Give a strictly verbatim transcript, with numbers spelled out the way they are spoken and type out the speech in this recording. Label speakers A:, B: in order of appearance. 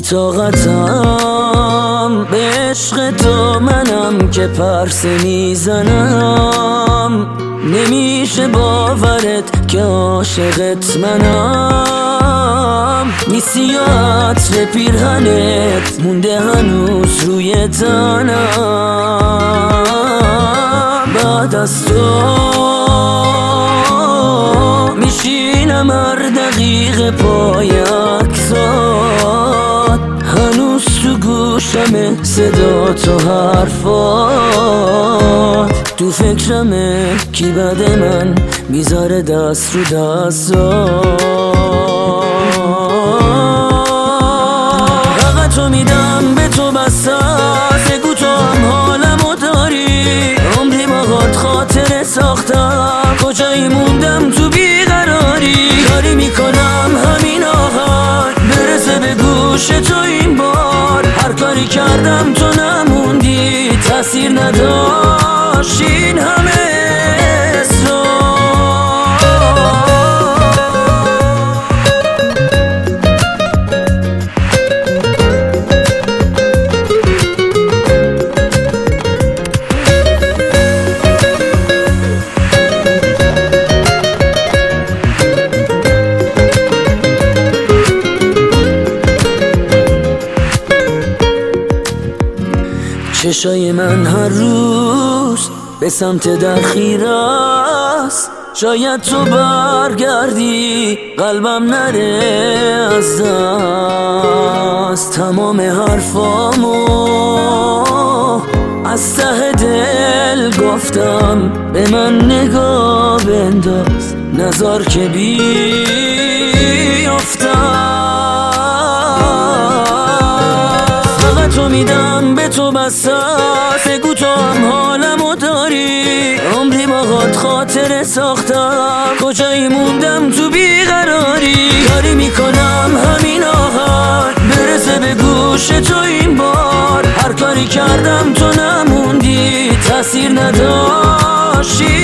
A: طاقتم به عشق تو منم که پرسه میزنم. نمیشه باورت که عاشقت منم. نیستی یا عطر پیرهنت مونده هنوز روی تنم. بعد از تو میشینم هر دقیقه پای عکسات، هنوز تو گوشمه صدا تو حرفات. تو فکرمه کی بعد من میذاره دست رو دستات. فقط تو میدم به تو بس بگو تو هم حالمو داری. عمری باهات خاطره ساختم، کجایی موندم تو بیقراری. کاری میکنم همین آهنگ برسه به گوش تو این بار. هر کاری کردم تو نموندی، تأثیر نداشت این همه اصرار. چشای من هر روز به سمت در خیره است. شاید تو برگردی قلبم نره از دست. تمام حرفامو از ته دل گفتم، به من نگاه بنداز نظر که بیافتم. فقط تو میدم به تو بس بگو تو هم حالمو داری. عمری باهات خاطره ساختم، کجایی موندم تو بیقراری. کاری میکنم همین آهنگ برسه به گوش تو این بار. هر کاری کردم تو نموندی، تأثیر نداشت.